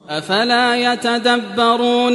أفلا يتدبرون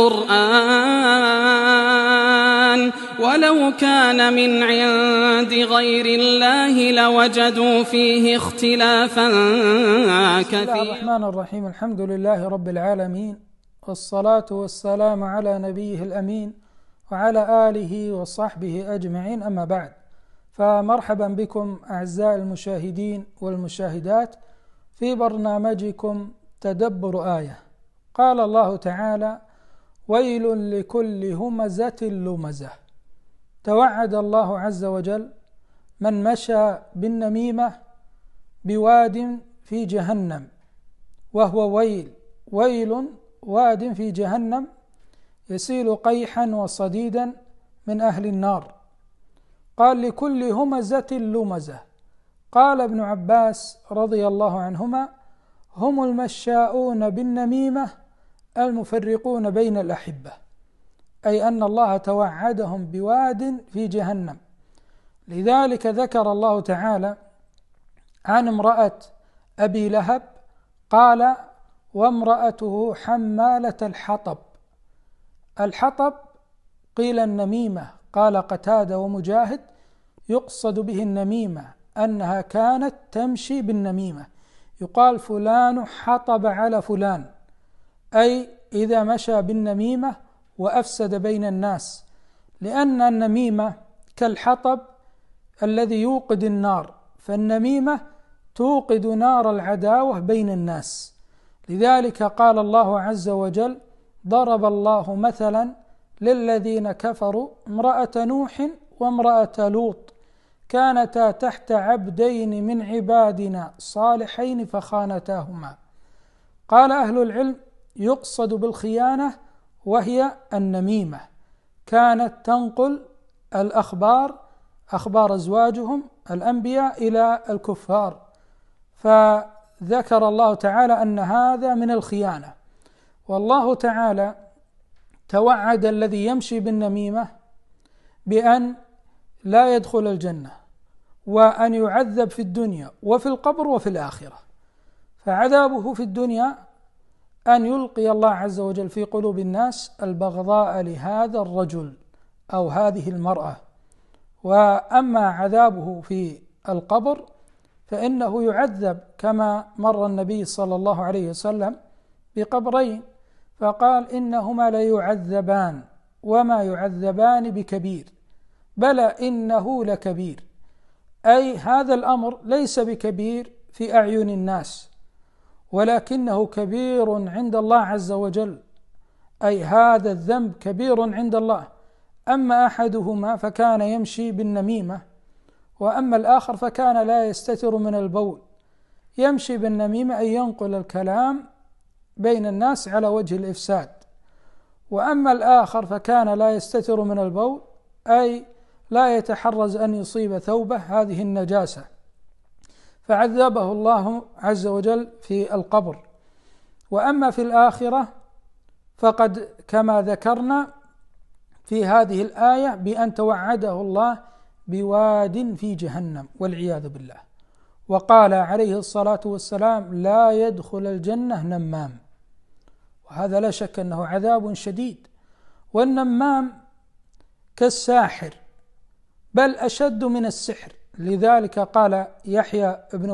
القرآن ولو كان من عند غير الله لوجدوا فيه اختلافا كثيرا. بسم الله الرحمن الرحيم. الحمد لله رب العالمين، والصلاة والسلام على نبيه الأمين وعلى آله وصحبه أجمعين، أما بعد، فمرحبا بكم أعزائي المشاهدين والمشاهدات في برنامجكم تدبر آية. قال الله تعالى: ويل لكل همزة لمزة. توعد الله عز وجل من مشى بالنميمة بواد في جهنم، وهو ويل واد في جهنم يسيل قيحا وصديدا من أهل النار. قال: لكل همزة لمزة. قال ابن عباس رضي الله عنهما: هم المشاؤون بالنميمة المفرقون بين الأحبة، أي أن الله توعدهم بواد في جهنم. لذلك ذكر الله تعالى عن امرأة أبي لهب قال: وامرأته حمالة الحطب. الحطب قيل النميمة، قال قتادة ومجاهد: يقصد به النميمة أنها كانت تمشي بالنميمة، يقال فلان حطب على فلان، أي إذا مشى بالنميمة وأفسد بين الناس، لأن النميمة كالحطب الذي يوقد النار، فالنميمة توقد نار العداوة بين الناس. لذلك قال الله عز وجل: ضرب الله مثلا للذين كفروا امرأة نوح وامرأة لوط كانتا تحت عبدين من عبادنا صالحين فخانتاهما. قال أهل العلم: يقصد بالخيانة وهي النميمة، كانت تنقل الأخبار، أخبار أزواجهم الأنبياء إلى الكفار، فذكر الله تعالى أن هذا من الخيانة. والله تعالى توعد الذي يمشي بالنميمة بأن لا يدخل الجنة، وأن يعذب في الدنيا وفي القبر وفي الآخرة. فعذابه في الدنيا أن يلقي الله عز وجل في قلوب الناس البغضاء لهذا الرجل أو هذه المرأة. وأما عذابه في القبر فإنه يعذب كما مر النبي صلى الله عليه وسلم بقبرين، فقال: إنهما ليعذبان وما يعذبان بكبير، بلى إنه لكبير، أي هذا الأمر ليس بكبير في أعين الناس، ولكنه كبير عند الله عز وجل، أي هذا الذنب كبير عند الله. أما أحدهما فكان يمشي بالنميمة، وأما الآخر فكان لا يستتر من البول. يمشي بالنميمة أي ينقل الكلام بين الناس على وجه الإفساد، وأما الآخر فكان لا يستتر من البول، أي لا يتحرز أن يصيب ثوبه هذه النجاسة، فعذبه الله عز وجل في القبر. وأما في الآخرة فقد كما ذكرنا في هذه الآية بأن توعده الله بواد في جهنم والعياذ بالله. وقال عليه الصلاة والسلام: لا يدخل الجنة نمام. وهذا لا شك أنه عذاب شديد. والنمام كالساحر، بل أشد من السحر. لذلك قال يحيى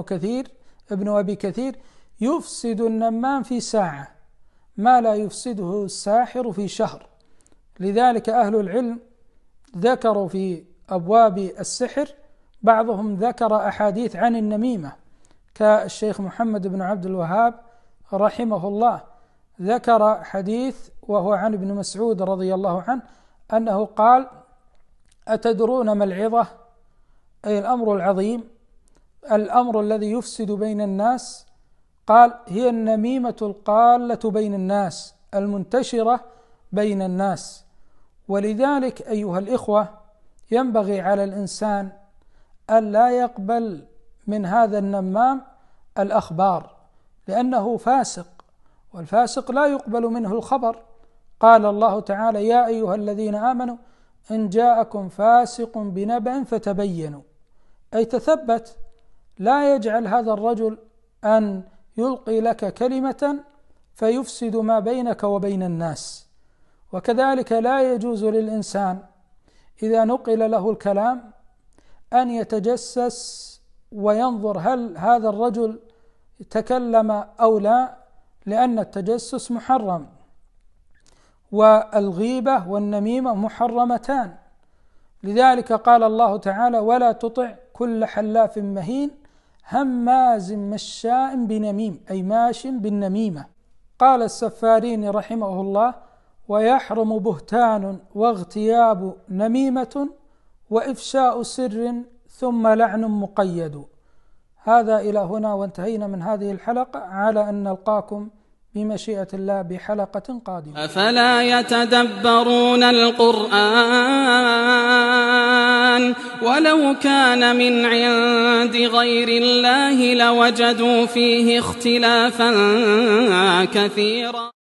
ابن أبي كثير: يفسد النمام في ساعة ما لا يفسده الساحر في شهر. لذلك أهل العلم ذكروا في أبواب السحر، بعضهم ذكر أحاديث عن النميمة، كالشيخ محمد بن عبد الوهاب رحمه الله ذكر حديث وهو عن ابن مسعود رضي الله عنه أنه قال: أتدرون ما العظة؟ أي الأمر العظيم، الأمر الذي يفسد بين الناس. قال: هي النميمة القالة بين الناس المنتشرة بين الناس. ولذلك أيها الإخوة ينبغي على الإنسان أن لا يقبل من هذا النمام الأخبار، لأنه فاسق، والفاسق لا يقبل منه الخبر. قال الله تعالى: يا أيها الذين آمنوا إن جاءكم فاسق بنبأ فتبينوا، أي تثبت، لا يجعل هذا الرجل أن يلقي لك كلمة فيفسد ما بينك وبين الناس. وكذلك لا يجوز للإنسان إذا نقل له الكلام أن يتجسس وينظر هل هذا الرجل تكلم أو لا، لأن التجسس محرم، والغيبة والنميمة محرمتان. لذلك قال الله تعالى: ولا تطع كل حلاف مهين هماز مشاء بنميم، أي ماش بالنميمة. قال السفاريني رحمه الله: ويحرم بهتان واغتياب نميمة وإفشاء سر ثم لعن مقيد. هذا إلى هنا، وانتهينا من هذه الحلقة، على أن نلقاكم بمشيئة الله بحلقة قادمة. أفلا يتدبرون القرآن ولو كان من عند غير الله لوجدوا فيه اختلافا كثيرا.